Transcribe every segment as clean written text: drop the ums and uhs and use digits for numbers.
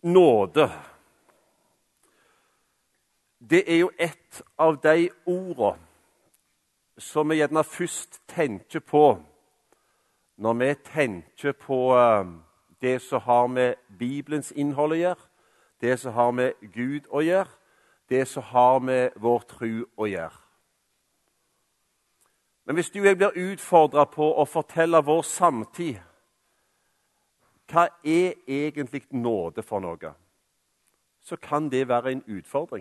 Nåde. Det er jo et av de ordene som vi gjerne først tenker på når vi tenker på det som har med Bibelens innhold å gjøre, det som har med Gud å gjøre, det som har med vår tro å gjøre. Men hvis du og jeg blir utfordret på å fortelle vår samtid, hva er egentlig nåde for noe, så kan det være en utfordring.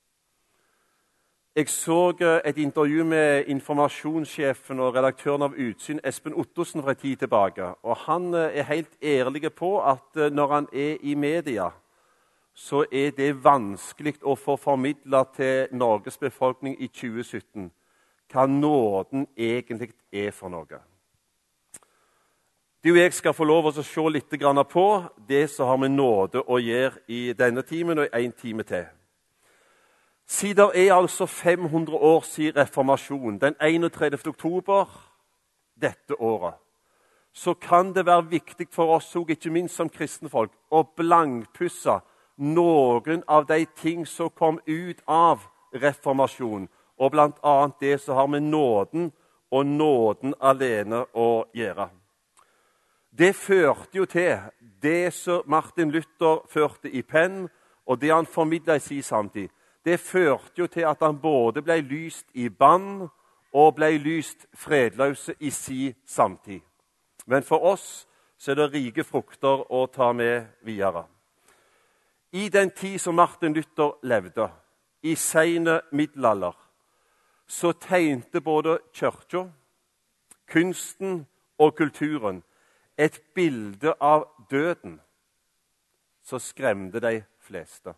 Jeg så et intervju med informasjonssjefen og redaktøren av Utsyn, Espen Ottosen, for en tid tilbake. Og han er helt ærlig på at når han er i media, så er det vanskelig å få formidlet til Norges befolkning i 2017 hva nåden egentlig er for noe. Du og jeg skal få lov å se litt på det som har med nåde å gjøre i denne timen og i en time til. Siden det er altså 500 år siden reformasjonen, den 31. oktober dette året, så kan det være viktig for oss, og ikke minst som kristne folk, å blankpusse noen av de ting som kom ut av reformasjonen, og blant annet det som har med nåden og nåden alene å gjøre. Det førte jo til det som Martin Luther førte i penn, og det han formidlet i sin samtid. Det førte jo til at han både ble lyst i bann og ble lyst fredløse i sin samtid. Men for oss så er det rike frukter å ta med videre. I den tid som Martin Luther levde, i sene middelalder, så tegnte både kirka, kunsten og kulturen et bilde av døden som skremte de fleste.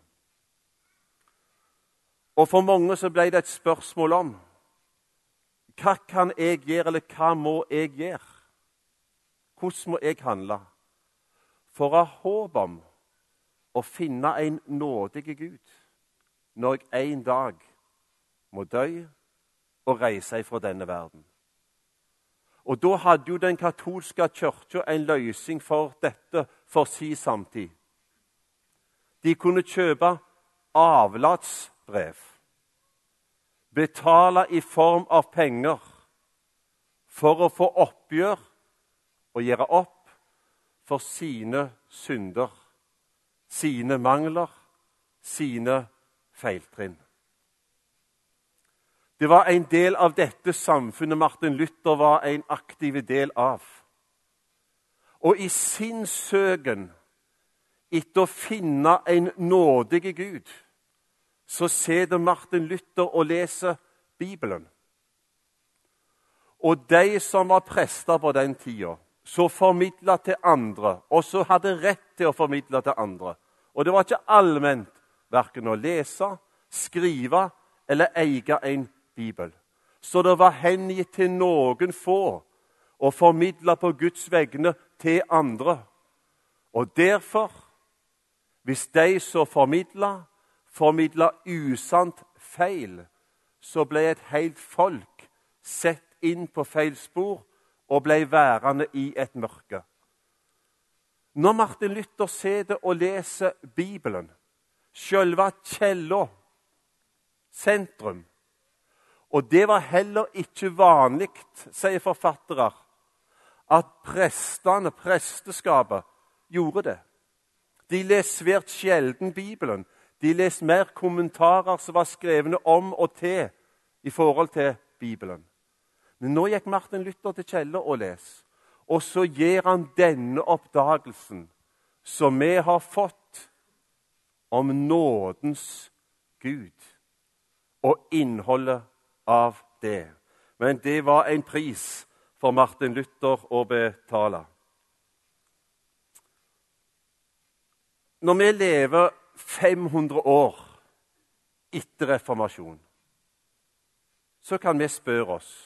Og for mange så ble det et spørsmål om hva kan jeg gjøre, eller hva må jeg gjøre? Hvordan må jeg handle for å ha håp om å finne en nådig Gud når jeg en dag må dø og reise fra denne verden? Og da hadde jo den katolske kirka en løsning for dette for sin samtid. De kunne kjøpe avlatsbrev, betale i form av penger for å få oppgjør og gjøre opp for sine synder, sine mangler, sine feiltrinn. Det var en del av dette samfunnet Martin Luther var en aktiv del av. Og i sin søken etter å finne en nådig Gud, så sitter Martin Luther og leser Bibelen. Og de som var prester på den tida, så formidlet til andre, og så hadde rett til å formidle til andre. Og det var ikke allment hverken å lese, skrive eller eie en Bibel. Så det var hengitt til noen få å formidle på Guds vegne til andre. Og derfor, hvis de så formidla usant feil, så ble et helt folk sett inn på feil spor og ble værende i et mørke. Når Martin Luther sitter og leser Bibelen, selve kjelda, sentrum, og det var heller ikke vanlig, sier forfattere, at prestene, presteskapet, gjorde det. De les svært sjelden Bibelen. De les mer kommentarer som var skrevne om og til i forhold til Bibelen. Men nå gikk Martin Luther til kjelda og les, og så gir han denne oppdagelsen som vi har fått om nådens Gud og innholdet av det. Men det var en pris for Martin Luther å betale. Når vi lever 500 år etter reformasjon, så kan vi spørre oss,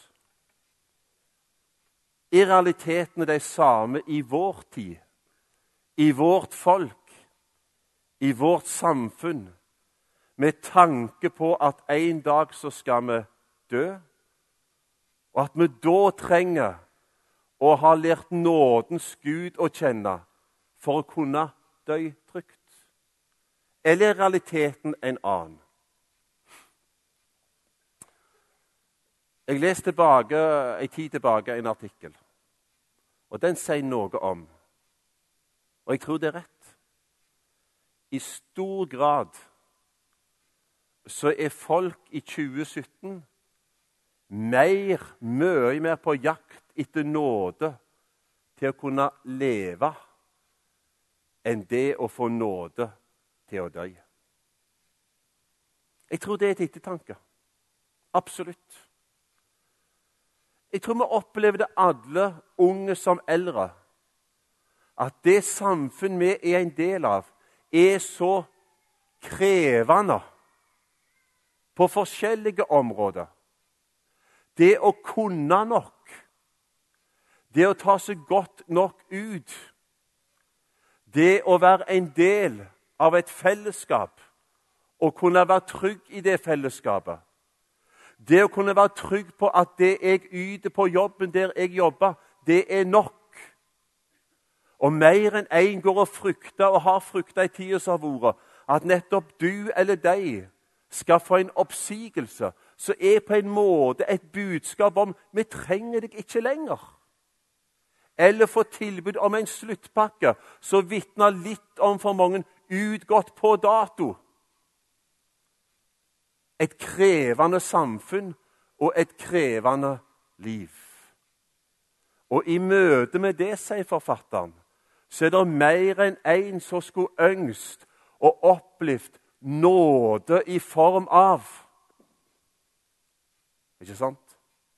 er realitetene de samme i vår tid, i vårt folk, i vårt samfunn, med tanke på at en dag så skal vi dø, og at vi da trenger å ha lært nådens Gud å kjenne for å kunne dø trygt? eller er realiteten en annen? Jeg leste en tid tilbake en artikkel, og den sier noe om, og jeg tror det er rett, i stor grad så er folk i 2017 mye mer på jakt etter nåde til å kunne leve enn det å få nåde til å dø. Jeg tror det er et ettertanke. Absolutt. Jeg tror vi opplever det alle, unge som eldre, at det samfunn vi er en del av, er så krevende på forskjellige områder. Det å kunne nok, det å ta seg godt nok ut, det å være en del av et fellesskap og kunne være trygg i det fellesskapet, det å kunne være trygg på at det jeg yter på jobben der jeg jobber, det er nok. Og mer enn en går og frykter, og har fryktet i tiden som har vært, at nettopp du eller deg skal få en oppsigelse, så er på en måte et budskap om vi trenger deg ikke lenger. Eller få tilbud om en sluttpakke, så vitner litt om for mange utgått på dato. Et krevende samfunn og et krevende liv. Og i møte med det, sier forfatteren, så er det mer enn en som skulle ønske og opplevd nåde i form av. Ikke sant?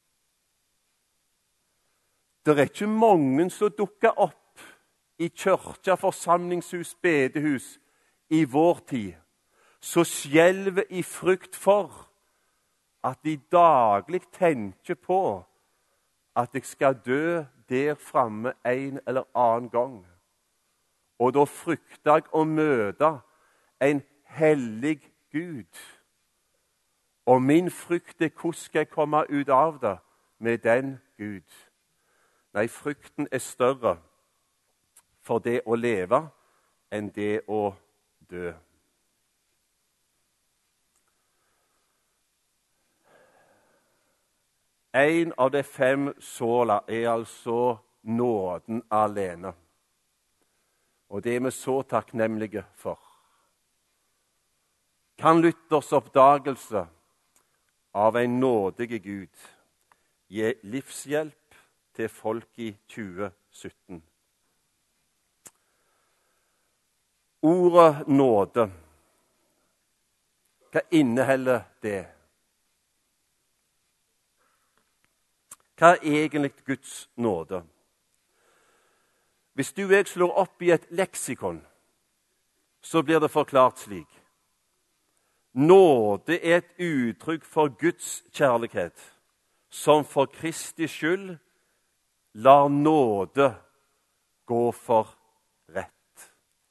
Det er ikke mange som dukker opp i kirke, forsamlingshus, bedehus i vår tid, så skjelver i frykt for at de daglig tenker på at jeg skal dø der framme en eller annen gang. Og da frykter jeg å møte en hellig Gud. Og min frykt er hvordan skal jeg komme ut av det med den Gud. Nei, frykten er større for det å leve enn det å dø. En av de 5 såla er altså nåden alene. Og det er vi så takknemlige for. Kan Luthers oppdagelse av en nådige Gud gi livshjelp til folk i 2017? Ordet nåde, hva inneholder det? Hva er egentlig Guds nåde? Hvis du og jeg slår opp i et leksikon, så blir det forklart slik. Nåde er et uttrykk for Guds kjærlighet, som for Kristi skyld lar nåde gå for rett.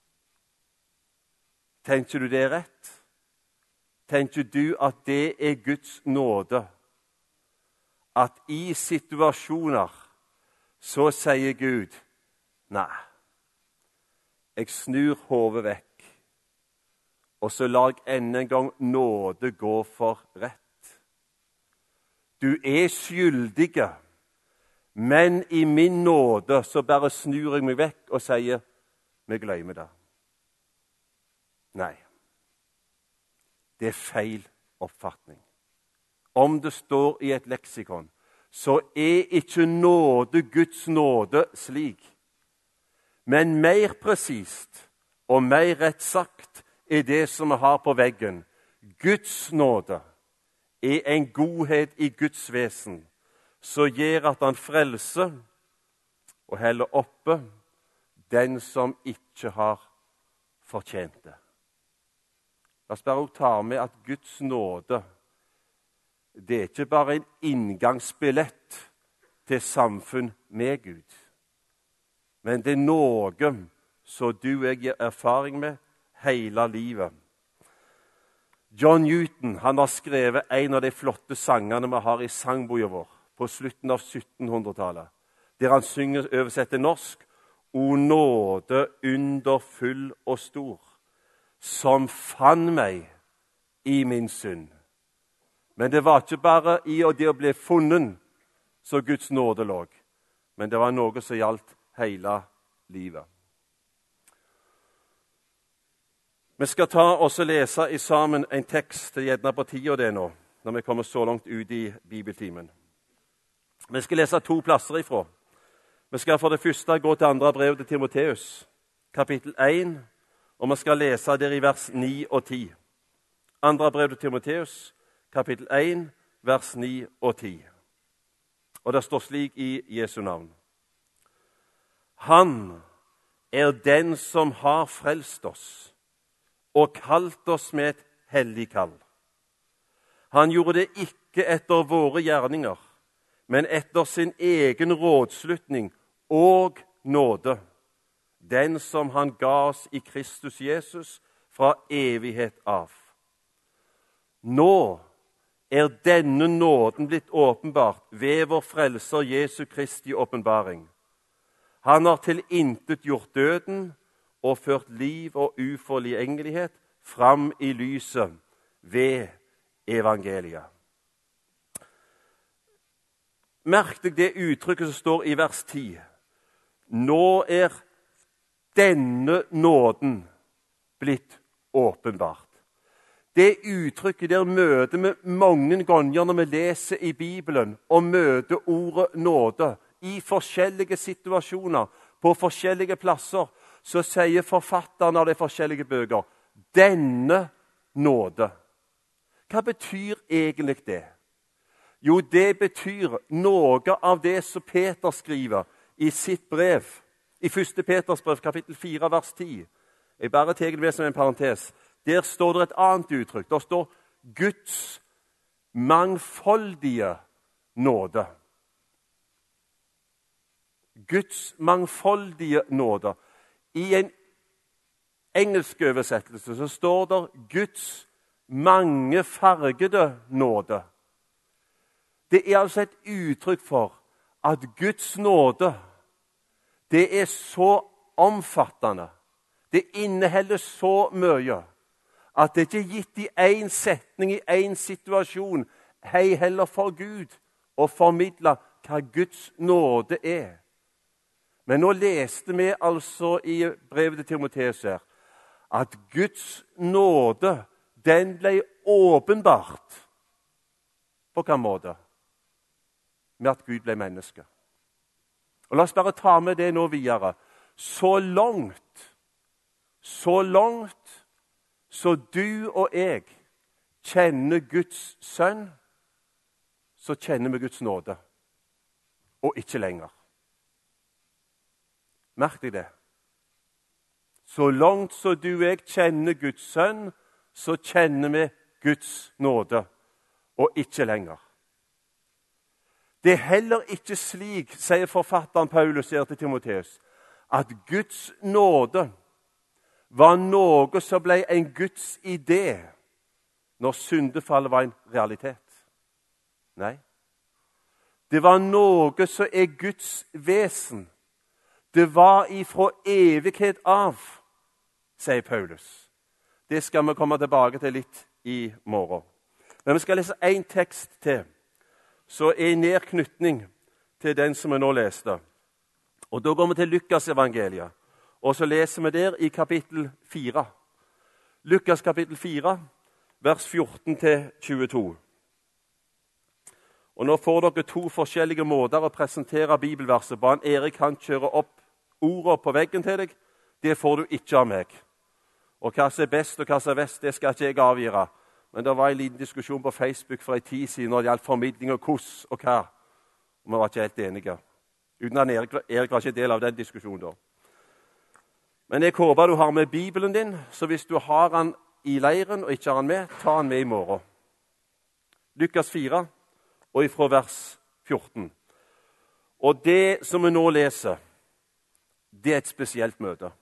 Tenker du det er rett? Tenker du at det er Guds nåde? At i situasjoner så sier Gud, nei, jeg snur hodet vekk, og så lar jeg enda en gang nåde gå for rett. Du er skyldige, men i min nåde så bare snur jeg meg vekk og sier, vi glemmer det. Nei, det er feil oppfatning. Om det står i et leksikon, så er ikke nåde Guds nåde slik. Men mer presist og mer rett sagt er det som vi har på veggen. Guds nåde er en godhet i Guds vesen, som gjør at han frelser og heller oppe den som ikke har fortjent det. La oss bare ta med at Guds nåde, det er ikke bare en inngangsbillett til samfunn med Gud, men det er noe som du og jeg gir erfaring med hele livet. John Newton han har skrevet en av de flotte sangene vi har i sangboka vår på slutten av 1700-tallet, der han synger oversett til norsk, «O nåde underfull og stor, som fann meg i min synd. Men det var ikke bare i det å bli funnet så Guds nåde lå, men det var noe som gjaldt hele livet. Vi skal ta og lese i sammen en tekst til gjerne på tida det nå, når vi kommer så langt ut i bibeltimen. Vi skal lese 2 plasser ifra. Vi skal for det første gå til andre brev til Timoteus, kapittel 1, og vi skal lese der i vers 9 og 10. Andre brev til Timoteus, kapittel 1, vers 9 og 10. Og det står slik i Jesu navn. Han den som har frelst oss og kalt oss med et hellig kall. Han gjorde det ikke etter våre gjerninger, men etter sin egen rådslutning og nåde, den som han ga oss i Kristus Jesus fra evighet av. Nå denne nåden blitt åpenbart ved vår frelser Jesu Kristi åpenbaring. Han har tilintetgjort døden og ført liv og uforgjengelighet fram i lyset ved evangeliet. Merk deg det uttrykket som står i vers 10. Nå denne nåden blitt åpenbart. Det uttrykket der møter vi mange ganger når vi leser i Bibelen og møter ordet nåde i forskjellige situasjoner, på forskjellige plasser. Så sier forfatteren av de forskjellige bøker denne nåde. Hva betyr egentlig det? Jo, det betyr noe av det som Peter skriver i sitt brev, i 1. Peters brev, kapittel 4, vers 10. Jeg bare tar det med som en parentes. Der står det et annet uttrykk. Der står Guds mangfoldige nåde. Guds mangfoldige nåde. I en engelsk oversettelse så står det Guds mangefargede nåde. Det altså et uttrykk for at Guds nåde, det så omfattende. Det inneholder så mye at det ikke gitt i en setning, i en situasjon, hei heller for Gud å formidle hva Guds nåde Men nå leste vi altså i brevet til Timoteus her, at Guds nåde, den ble åpenbart. På hvilken måte? Med at Gud ble menneske. Og la oss bare ta med det nå videre. Så langt så du og jeg kjenner Guds sønn, så kjenner vi Guds nåde. Og ikke lenger. Merk deg det. Så langt så du og jeg kjenner Guds sønn, så kjenner vi Guds nåde. Og ikke lenger. Det heller ikke slik, sier forfatteren Paulus her til Timoteus, at Guds nåde var noe som ble en Guds idé når syndefallet var en realitet. Nei. Det var noe som Guds vesen. Det var ifra evighet av, sier Paulus. Det skal vi komme tilbake til litt i morgen. Men vi skal lese en tekst til, så i nedknytning til den som vi nå leste. Og da går vi til Lukas evangeliet, og så leser vi der i kapittel 4. Lukas kapittel 4, vers 14-22. Og nå får dere 2 forskjellige måter å presentere bibelverset på. Erik kan kjøre opp ordene på veggen til deg. Det får du ikke av meg. Og hva som best og hva som verst, det skal ikke jeg avgjøre. Men det var en liten diskusjon på Facebook for en tid siden når det gjaldt formidling og hvordan og hva. Og vi var ikke helt enige. Uten at Erik var ikke del av den diskusjonen da. Men jeg håper du har med Bibelen din, så hvis du har den i leiren og ikke har den med, ta den med i morgen. Lukas 4, og ifra vers 14. Og det som vi nå leser, det et spesielt møte.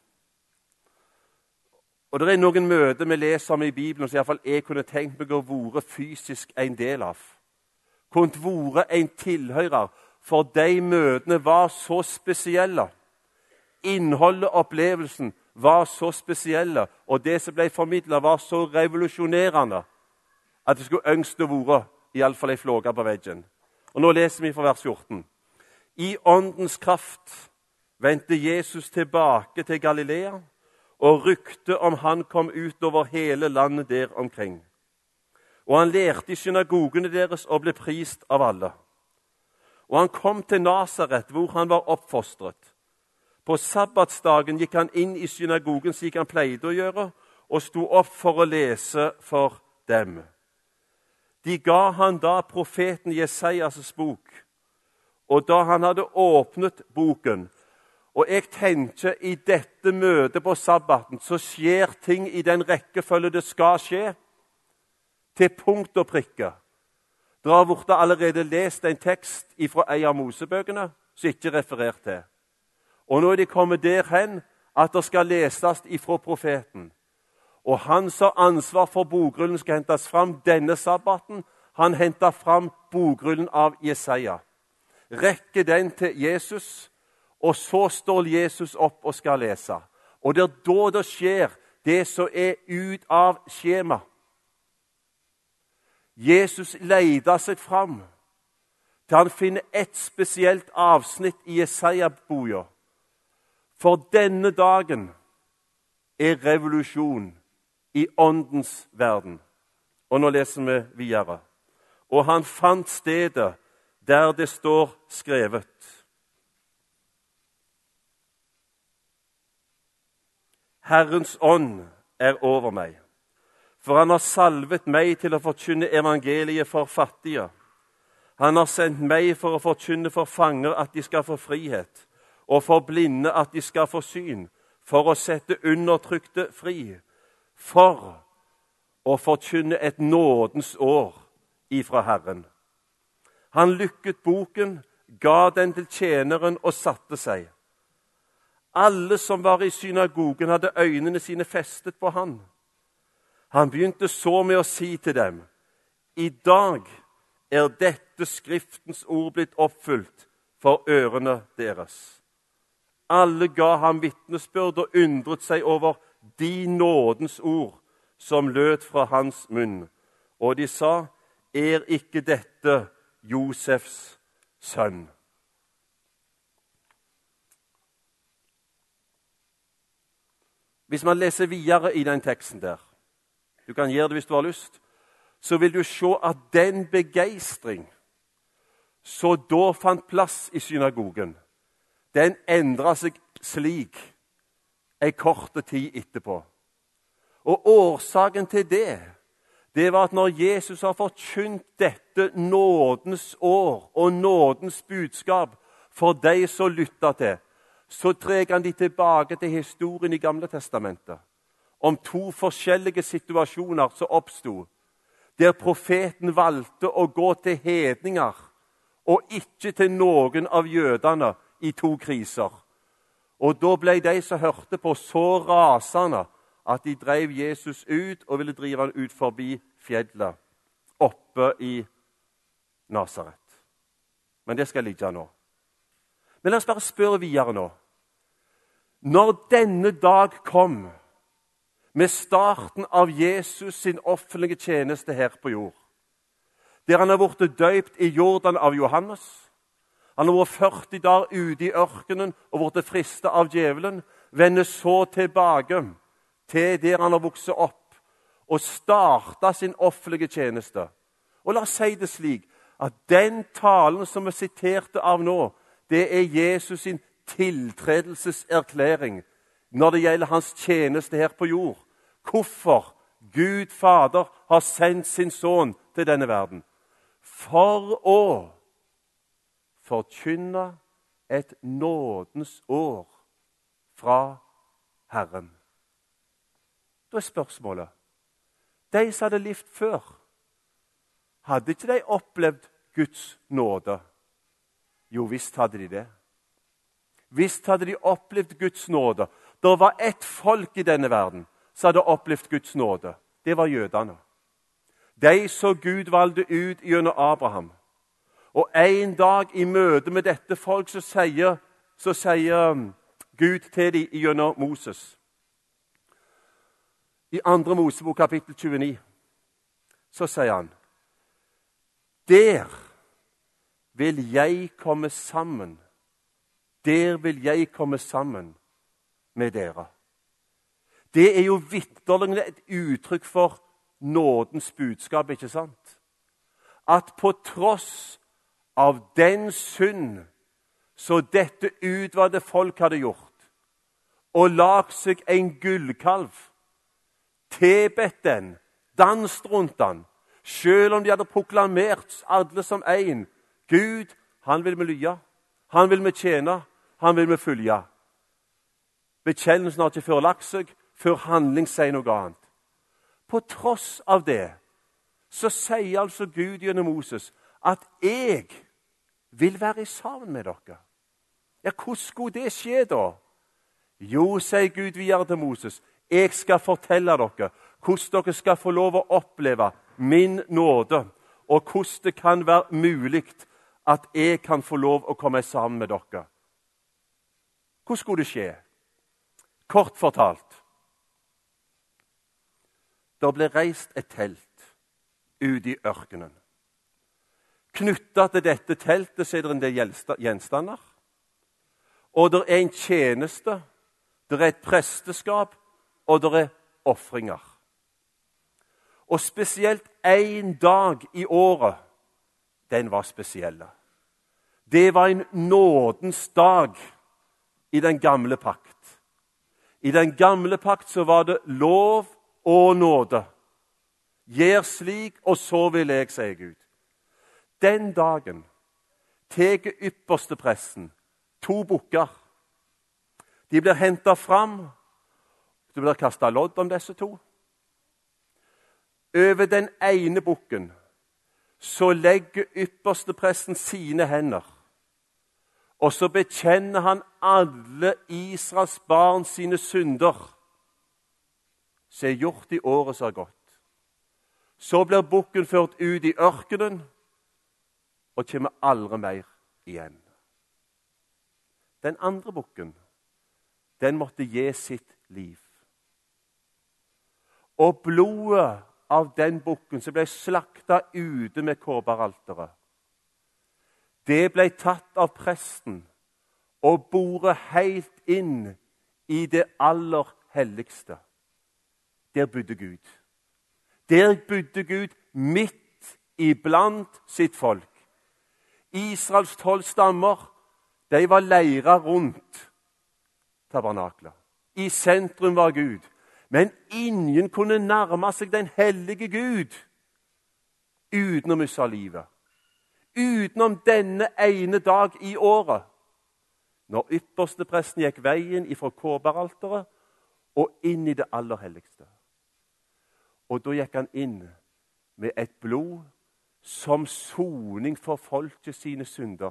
Og det noen møter vi leser om i Bibelen som i hvert fall jeg kunne tenkt meg å være fysisk en del av. Kunne være en tilhører, for de møtene var så spesielle. Innholdet og opplevelsen var så spesielle, og det som ble formidlet var så revolusjonerende, at det skulle ønske å være i alle fall en flåge på veggen. Og nå leser vi fra vers 14. I åndens kraft vendte Jesus tilbake til Galilea, og ryktet om han kom ut over hele landet der omkring. Og han lærte i synagogene deres og ble prist av alle. Og han kom til Nasaret, hvor han var oppfostret. På sabbatsdagen gikk han inn i synagogen slik han pleide å gjøre, og sto opp for å lese for dem. De ga han da profeten Jesajas bok, og da han hadde åpnet boken, og jeg tenker i dette møtet på sabbaten, så skjer ting i den rekkefølge det skal skje, til punkt og prikke. Dere har vært allerede lest en tekst fra en av Mosebøkene, som ikke er referert til. Og nå er de kommet derhen at det skal leses ifra profeten. Og han som har ansvar for bogrullen skal hentes fram denne sabbaten. Han hentet fram bogrullen av Jesaja. Rekker den til Jesus, og så står Jesus opp og skal lese. Og det er da det skjer det som er ut av skjema. Jesus leder seg fram til han finner et spesielt avsnitt i Jesaja-boka. For denne dagen er revolusjon i åndens verden. Og nå leser vi videre. Og han fant stedet der det står skrevet. Herrens ånd er over meg, for han har salvet meg til å forkynne evangeliet for fattige. Han har sendt meg for å forkynne for fanger at de skal få frihet, og for blinde at de skal få syn, for å sette undertrykte fri, for å forkynne et nådens år ifra Herren. Han lukket boken, ga den til tjeneren og satte seg. Alle som var i synagogen hadde øynene sine festet på han. Han begynte så med å si til dem, i dag er dette skriftens ord blitt oppfylt for ørene deres. Alle ga ham vitnesbyrd og undret seg over de nådens ord som lød fra hans munn. Og de sa, er ikke dette Josefs sønn? Hvis man leser videre i den teksten der, du kan gjøre det hvis du har lyst, så vil du se at den begeistring så da fant plass i synagogen, den endret seg slik en kort tid etterpå. Og årsaken til det var at når Jesus har forkynt dette nådens år og nådens budskap for de som lytter til, så trekker han de tilbake til historien i Gamle Testamentet om to forskjellige situasjoner som oppstod, der profeten valgte å gå til hedninger og ikke til noen av jødene i to kriser. Og da ble de som hørte på så rasende at de drev Jesus ut og ville drive han ut forbi fjellet oppe i Nasaret. Men det skal ligge nå. Men la oss bare spørre videre nå. Når denne dag kom, med starten av Jesus sin offentlige tjeneste her på jord, der han har vært døypt i Jordan av Johannes, han har vært 40 dager ute i ørkenen og vært fristet av djevelen, vender så tilbake til der han har vokset opp, og startet sin offentlige tjeneste. Og la oss si det slik, at den talen som vi siterte av nå, det er Jesus sin tiltredelseserklæring når det gjelder hans tjeneste her på jord. Hvorfor Gud Fader har sendt sin sønn til denne verden. For å forkynne et nådens år fra Herren. Da er spørsmålet, de som hadde levd før, hadde ikke de opplevd Guds nåde? Jo, visst hadde de det. Visst hadde de opplevd Guds nåde. Det var ett folk i denne verden som hadde opplevd Guds nåde. Det var jødene. De så Gud valgte ut gjennom Abraham. Og en dag i møte med dette folk så sier Gud til dem gjennom Moses. I 2. Mosebok kapittel 29 så sier han: Der vil jeg komme sammen. Der vil jeg komme sammen med dere. Det er jo vitterlig et uttrykk for nådens budskap, ikke sant? At på tross av den synd så dette utvalgte folk hadde gjort, og lagt seg en gullkalv, tilbedt den, danset rundt den, selv om de hadde proklamert alle som en: Gud, han vil vi lye, han vil vi tjene, han vil vi følge. Bekjennelsen har ikke forelagt seg, før handling sier noe annet. På tross av det så sier altså Gud gjennom Moses at jeg vil være sammen med dere. Ja, hvordan skulle det skje da? Jo, sier Gud videre til Moses, jeg skal fortelle dere hvordan dere skal få lov å oppleve min nåde, og hvordan det kan være mulig at jeg kan få lov å komme sammen med dere. Hvordan skulle det skje? Kort fortalt, det ble reist et telt ute i ørkenen. Knyttet til dette teltet så er det en del gjenstander, og det er en tjeneste, det er et presteskap, og det er offringer. Og spesielt en dag i året, den var spesielle. Det var en nådens dag i den gamle pakt. I den gamle pakt så var det lov og nåde. Gjør slik, og så vil jeg, sier Gud. Den dagen teker ypperste presten 2 bukker. De blir hentet fram. Det blir kastet lodd om disse 2. Over den ene bukken så legger ypperste presten sine hender. Og så bekjenner han alle Israels barn sine synder som er gjort i året som har gått. Så blir bukken ført ut i ørkenen og kommer aldri mer igjen. Den andre bukken, den måtte gi sitt liv. Og blodet av den bukken som ble slaktet ute med kobberalteret, det ble tatt av presten og boret helt inn i det aller helligste. Der bodde Gud. Der bodde Gud midt iblant sitt folk. Israels 12 stammer, de var leiret rundt tabernaklet. I sentrum var Gud. Men ingen kunne nærme seg den hellige Gud uten å miste livet. Utenom denne ene dag i året, når ypperste presten gikk veien ifra kobberalteret og inn i det aller helligste. Og da gikk han inn med et blod som soning for folket sine synder.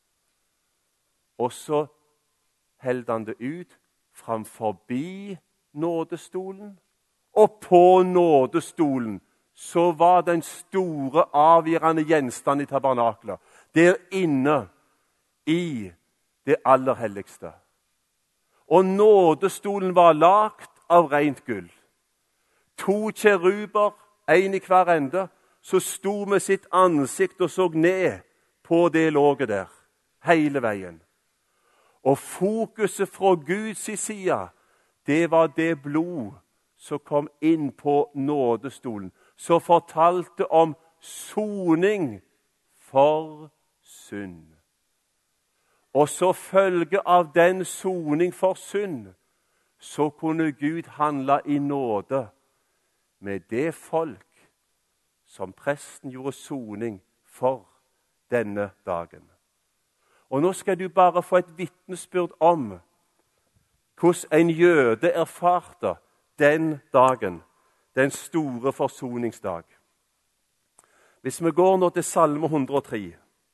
Og så heldte han det ut framforbi nådestolen, og på nådestolen så var den store avgjørende gjenstand i tabernaklet, der inne i det aller helligste. Og nådestolen var lagt av rent gull. 2 kjeruber, en i hver ende, så sto med sitt ansikt og så ned på det låget der, hele veien. Og fokuset fra Guds side, det var det blod som kom inn på nådestolen, som fortalte om soning for synd. Og så følge av den soning for synd, så kunne Gud handle i nåde med det folk som presten gjorde soning for denne dagen. Og nå skal du bare få et vitnesbyrd om hvordan en jøde erfarte den dagen, den store forsoningsdag. Hvis vi går nå til Salme 103.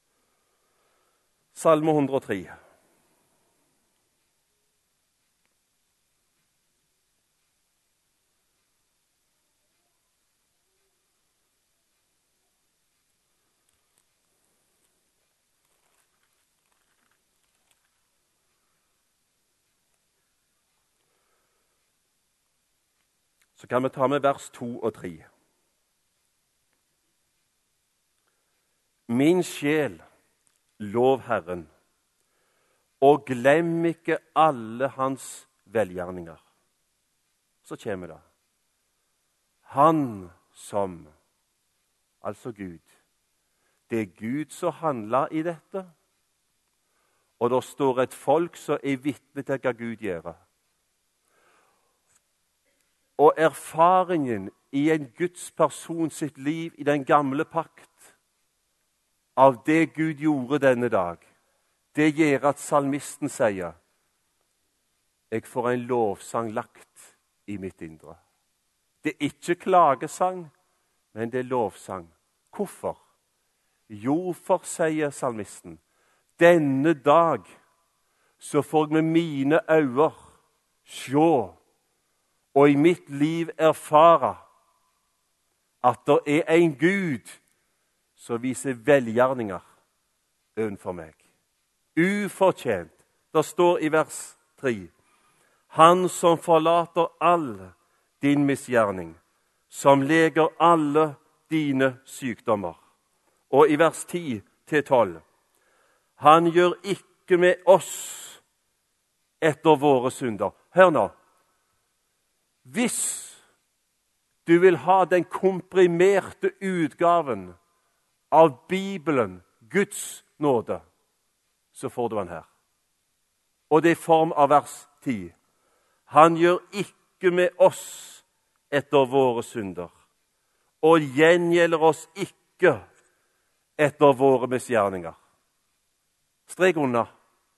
Salme 103. Så kan vi ta med vers 2 og 3. Min sjel, lov Herren, og glem ikke alle hans velgjerninger. Så kommer det. Han som, altså Gud. Det er Gud som handler i dette. Og det står et folk som er vitne til hva Gud gjør. Og erfaringen i en Guds person sitt liv i den gamle pakt av det Gud gjorde denne dag, det gjør at salmisten sier, jeg får en lovsang lagt i mitt indre. Det er ikke klagesang, men det er lovsang. Hvorfor? Jo, for, sier salmisten, denne dag så får jeg med mine øyne se og i mitt liv erfare at det er en Gud som viser velgjerninger utenfor meg. Ufortjent. Det står i vers 3. Han som forlater all din misgjerning, som leger alle dine sykdommer. Og i vers 10-12. Han gjør ikke med oss etter våre synder. Hør nå. Hvis du vil ha den komprimerte utgaven av Bibelen, Guds nåde, så får du den her. Og det er i form av vers 10. Han gjør ikke med oss etter våre synder, og gjengjelder oss ikke etter våre misgjerninger. Strek under.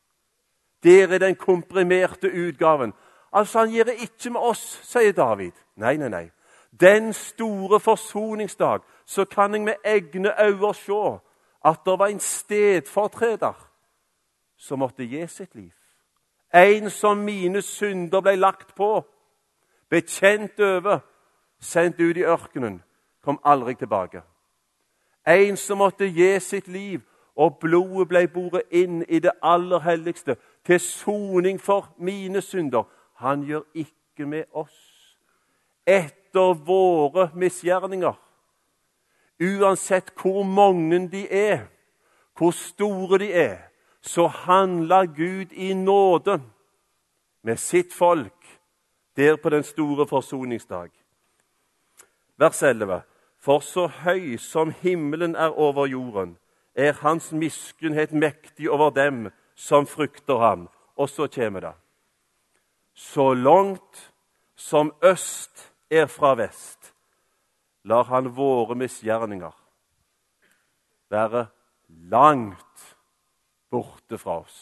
Der er den komprimerte utgaven. Altså, han gjør ikke med oss, sier David. Nei. Den store forsoningsdag, så kan jeg med egne øyne se at det var en stedfortreder som måtte gi sitt liv. En som mine synder ble lagt på, bekjent over, sendt ut i ørkenen, kom aldri tilbake. En som måtte gi sitt liv, og blodet ble boret inn i det aller helligste, til soning for mine synder. Han gjør ikke med oss etter våre misgjerninger. Uansett hvor mange de er, hvor store de er, så handler Gud i nåde med sitt folk der på den store forsoningsdag. Vers 11. For så høy som himmelen er over jorden, er hans miskunnhet mektig over dem som frykter ham. Og så kommer det. Så langt som øst er fra vest, lar han våre misgjerninger være langt borte fra oss.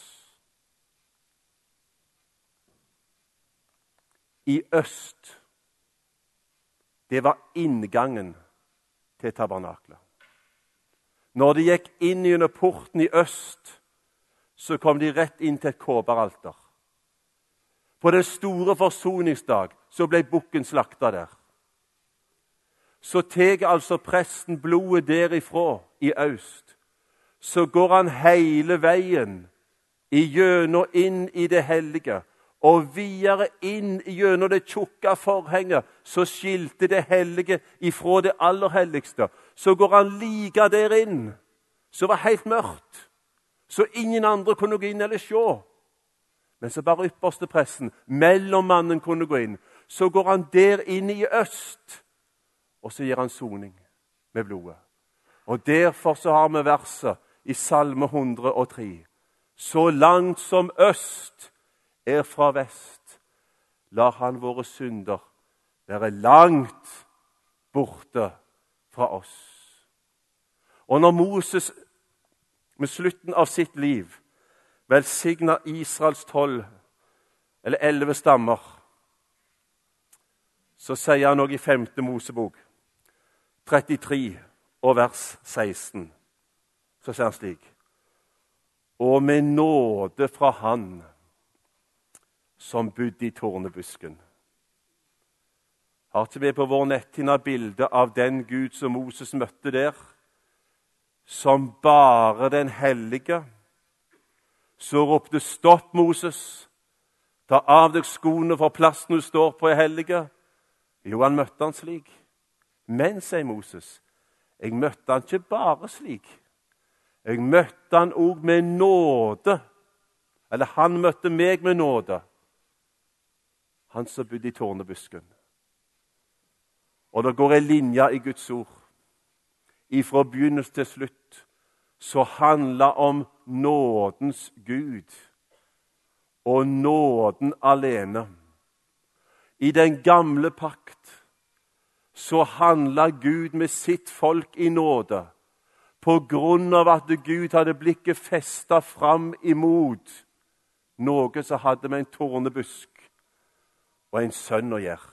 I øst, det var inngangen til tabernaklet. Når de gikk inn gjennom porten i øst, så kom de rett inn til et kobberalter. På den store forsoningsdag så ble bukken slakta der. Så tar altså presten blodet derifra i øst. Så går han hele veien gjennom inn i det hellige, og videre inn gjennom det tjukke forhenget, så skilte det hellige ifra det aller helligste. Så går han like der inn, så var helt mørkt, så ingen andre kunne gå inn eller se. Men så bare ypperste presten, mellommannen, kunne gå inn. Så går han der inn i øst, og så gir han soning med blodet. Og derfor så har vi verset i Salme 103. Så langt som øst er fra vest, lar han våre synder være langt borte fra oss. Og når Moses med slutten av sitt liv velsigner Israels 11 stammer, så sier han også i 5. Mosebok 33 og vers 16, så sier han slik: og med nåde fra han som bodde i tornebusken. Har ikke vi på vår netthinne bilde av den Gud som Moses møtte der, som bare den hellige? Så ropte stopp, Moses, ta av deg skoene for plassen du står på er hellige. Jo, han møtte han slik. Men, sier Moses, jeg møtte han ikke bare slik. Jeg møtte han også med nåde. Eller han møtte meg med nåde. Han som bodde i tornebusken. Og det går en linje i Guds ord. Ifra begynnelse til slutt. Så handler om nådens Gud. Og nåden alene. I den gamle pakt så handla Gud med sitt folk i nåde. På grunn av at Gud hadde blikket festet fram imot noe som hadde med en tornebusk og en sønn å gjøre.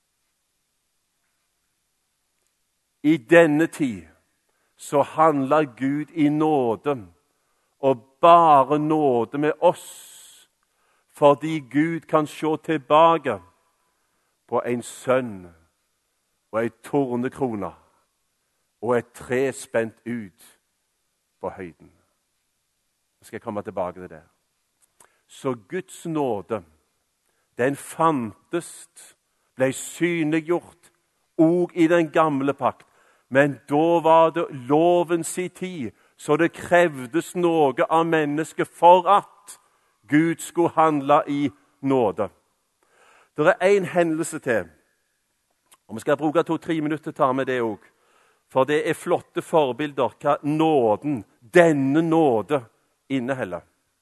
I denne tid så handler Gud i nåde, og bare nåde med oss, fordi Gud kan se tilbake på en sønn og en tornekrone og et tre spent ut på høyden. Nå skal jeg komme tilbake til det. Så Guds nåde, den fantes, ble synliggjort og i den gamle pakt. Men da var det lovens tid, så det krevdes noe av mennesket for at Gud skulle handle i nåde. Det er en hendelse til, og vi skal bruke 2-3 minutter til å ta med det også. For det er flotte forbilder hva nåden, denne nåde, inneholder.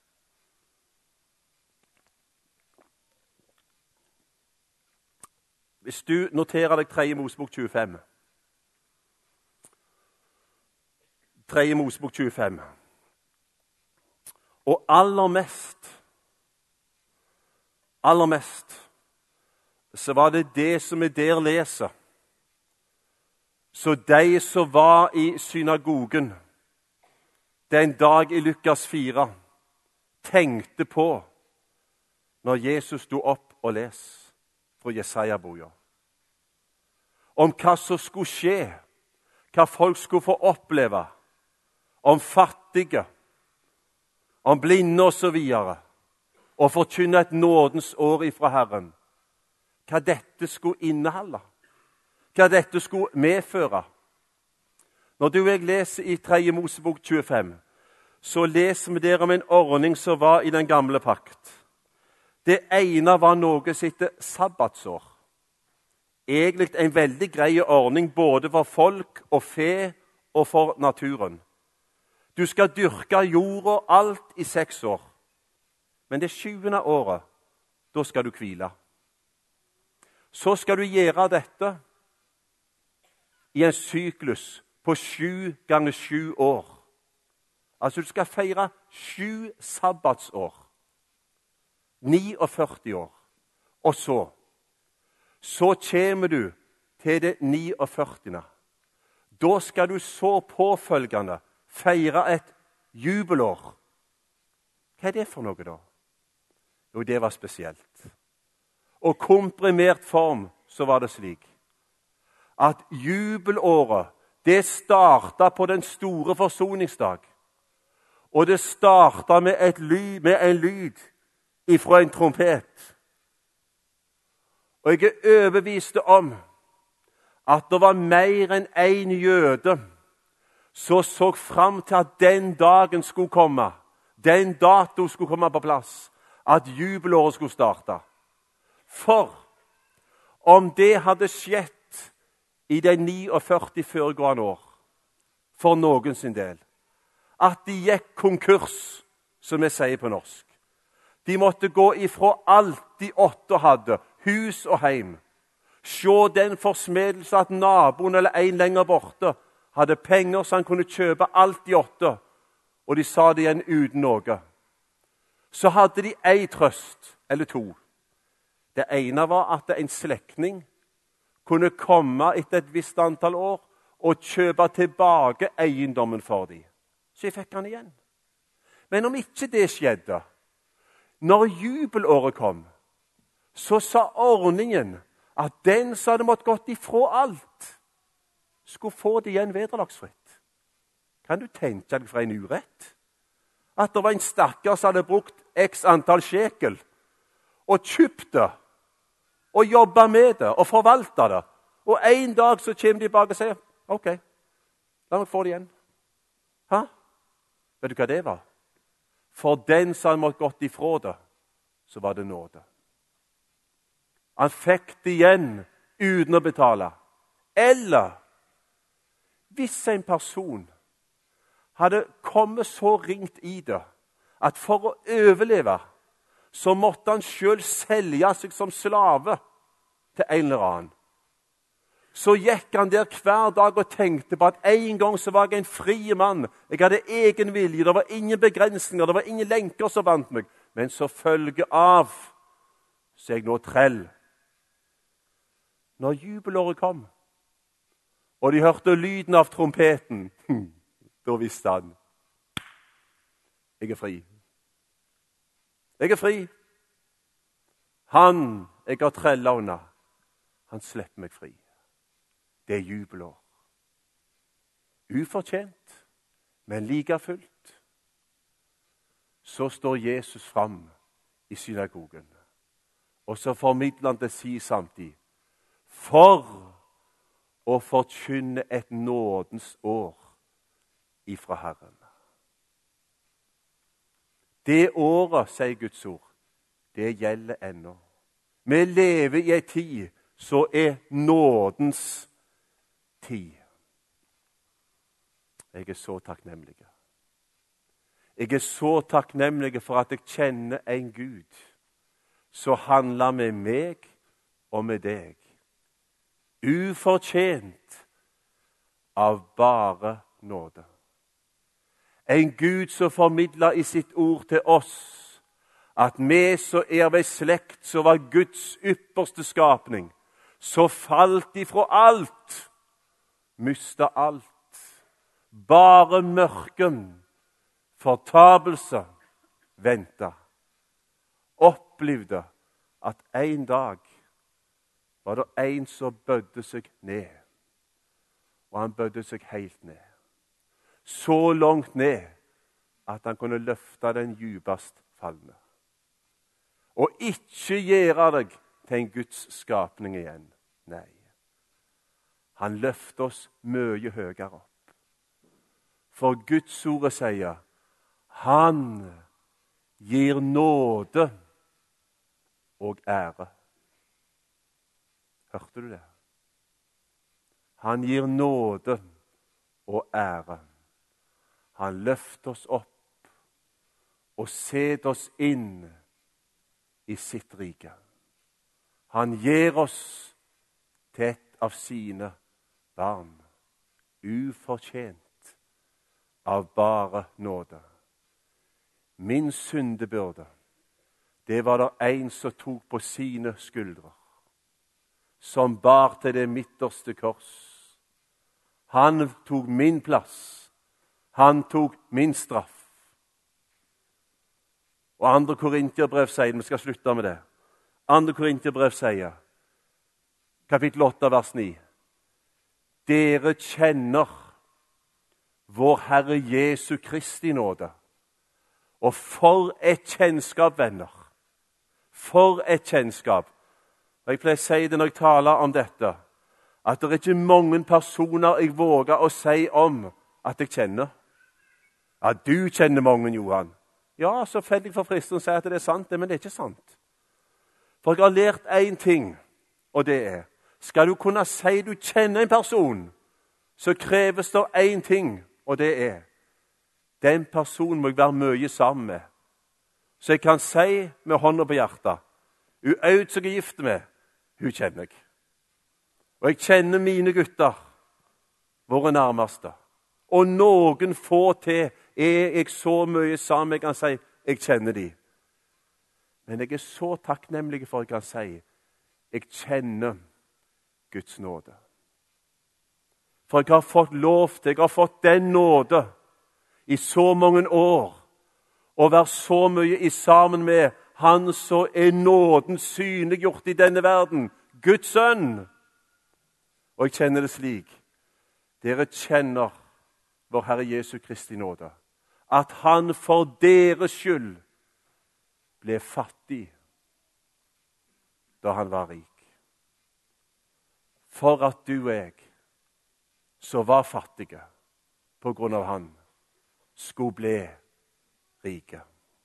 Hvis du noterer deg 3. Mosebok 25. 3. Mosebok 25. Og aller mest, så var det som vi der leser. Så de som var i synagogen den dag i Lukas 4, tenkte på når Jesus sto opp og les fra Jesaja-boka. Om hva som skulle skje, hva folk skulle få oppleve, om fattige, om blinde og så videre, og forkynne et nådens år ifra Herren. Hva dette skulle inneholde, hva dette skulle medføre. Når du og jeg leser i 3. Mosebok 25, så leser vi der om en ordning som var i den gamle pakt. Det ene var noe som heter sabbatsår. Egentlig en veldig grei ordning både for folk og fe og for naturen. Du skal dyrke jorda alt i 6 år. Men det 7. året, da skal du hvile. Så skal du gjøre dette i en syklus på 7 ganger 7 år. Altså du skal feire 7 sabbatsår. 49 år. Og så kommer du til det 49. Da skal du så påfølgende feire et jubelår. Hva er det for noe da? Jo, det var spesielt. Og komprimert form så var det slik at jubelåret, det startet på den store forsoningsdag. Og det startet med en lyd ifra en trompet. Og jeg er overbevist om at det var mer enn en jøde som så fram til at den dagen skulle komme, den dato skulle komme på plass, at jubelåret skulle starte. For om det hadde skjedd i de 49 foregående år, for noen sin del, at de gikk konkurs, som vi sier på norsk. De måtte gå ifra alt de 8 hadde, hus og heim. Se den forsmedelse at naboen eller en lenger borte hadde penger så han kunne kjøpe alt de 8, og de sa det igjen uten noe. Så hadde de en trøst, eller 2. Det ene var at en slektning kunne komme etter et visst antall år og kjøpe tilbake eiendommen for dem. Så jeg fikk han igjen. Men om ikke det skjedde, når jubelåret kom, så sa ordningen at den som hadde måttet gått ifra alt, skulle få det igjen vederlagsfritt. Kan du tenke deg for en urett? At det var en stakkar som hadde brukt x antall shekel og kjøpt det, og jobbe med det og forvalte det. Og en dag så kommer de tilbake og sier, ok, la meg få det igjen. Hæ? Vet du hva det var? For den som han måtte gått ifra det, så var det nåde. Han fikk det igjen uten å betale. Eller hvis en person hadde kommet så ringt i det, at for å overleve, så måtte han selv selge seg som slave til en eller annen. Så gikk han der hver dag og tenkte på at en gang så var jeg en fri mann. Jeg hadde egen vilje, det var ingen begrensninger, det var ingen lenker som bandt meg. Men så følge av, så er jeg nå trell. Når jubelåret kom, og de hørte lyden av trompeten, da visste han, jeg er fri. Jeg er fri. Han jeg har trellet unna, han slipper meg fri. Det er jubelår. Ufortjent, men like fullt. Så står Jesus fram i synagogen, og så formidler han det si samtidig. For å forkynne et nådens år ifra Herren. Det året, sier Guds ord, det gjelder ennå. Vi lever i en tid så er nådens tid. Jeg er så takknemlig. Jeg er så takknemlig for at jeg kjenner en Gud som handler med meg og med deg. Ufortjent av bare nåde. En Gud som formidler i sitt ord til oss at vi som er ved slekt, som var Guds ypperste skapning, så falt ifra alt, mistet alt. Bare mørken, fortapelse, ventet. Opplevde at en dag var det en som bødde seg ned. Og han bødde seg helt ned. Så langt ned at han kunne løfte den djupest fallende. Og ikke gjøre deg til en Guds skapning igjen. Nei. Han løfter oss mye høyere opp. For Guds ord sier, han gir nåde og ære. Hørte du det? Han gir nåde og ære. Han løfter oss opp og setter oss inn i sitt rike. Han gir oss til et av sine barn, ufortjent av bare nåde. Min syndebyrde, det var det en som tok på sine skuldre, som bar til det midterste kors. Han tok min plass. Han tok min straff. Og 2. Korinterbrev sier, vi skal slutte med det. 2. Korinterbrev sier, kapittel 8, vers 9. Dere kjenner vår Herre Jesu Kristi nåde. Og for et kjennskap, venner. For et kjennskap. Og jeg pleier å si det når jeg taler om dette, at det er ikke mange personer jeg våger å si om at jeg kjenner. Ja, du kjenner mange, Johan. Ja, så faller jeg for fristen å si at det er sant, men det er ikke sant. For jeg har lært en ting, og det er, skal du kunne si du kjenner en person, så kreves det en ting, og det er, den personen må jeg være mye sammen med. Så jeg kan si med hånda på hjertet, hun Aud som jeg er gift med, hun kjenner jeg. Og jeg kjenner mine gutter, våre nærmeste. Og noen få til er jeg så mye sammen, jeg kan si, jeg kjenner de. Men jeg er så takknemlig for at jeg kan si, jeg kjenner Guds nåde. For jeg har fått lov til, jeg har fått den nåde i så mange år, å være så mye i sammen med han som er nåden synliggjort i denne verden, Guds sønn. Og jeg kjenner det slik. Dere kjenner vår Herre Jesu Kristi nåde. At han for deres skyld ble fattig da han var rik. for at du og jeg, som var fattige på grunn av han, skulle bli rike.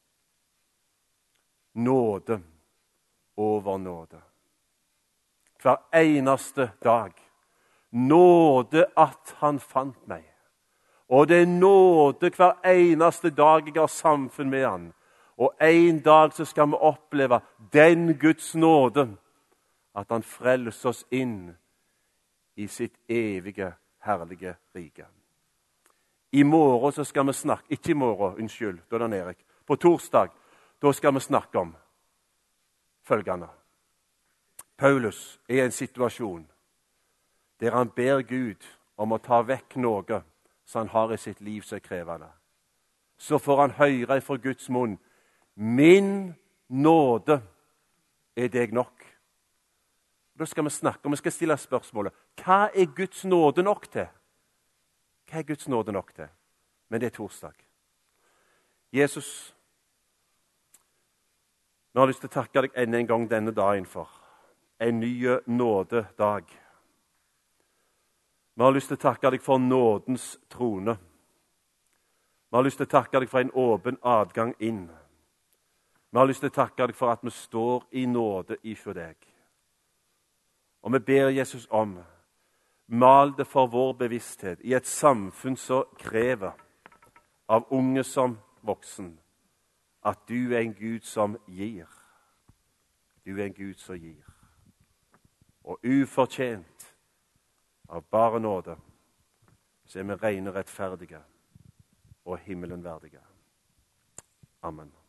Nåde over nåde. Hver eneste dag. Nåde at han fant meg. Og det er nåde hver eneste dag jeg har samfunn med han. Og en dag så skal vi oppleve den Guds nåde, at han frelser oss inn i sitt evige, herlige rike. I morgen så skal vi snakke, ikke i morgen, unnskyld, da er det Erik. På torsdag, da skal vi snakke om følgende. Paulus er i en situasjon der han ber Gud om å ta vekk noe som han har i sitt liv som er krevende. Så får han høre fra Guds munn, min nåde er deg nok. Da skal vi snakke, og vi skal stille spørsmålet, hva er Guds nåde nok til? Hva er Guds nåde nok til? Men det er torsdag. Jesus, vi har lyst til å takke deg enda en gang denne dagen for en ny nådedag. Vi har lyst til å takke deg for nådens trone. Vi har lyst til å takke deg for en åpen adgang inn. Vi har lyst til å takke deg for at vi står i nåde ifra deg. Og vi ber Jesus om, mal det for vår bevissthet i et samfunn som krever, av unge som voksen, at du er en Gud som gir. Du er en Gud som gir. Og ufortjent av bare nåde, så er vi rene rettferdige og himmelen verdige. Amen.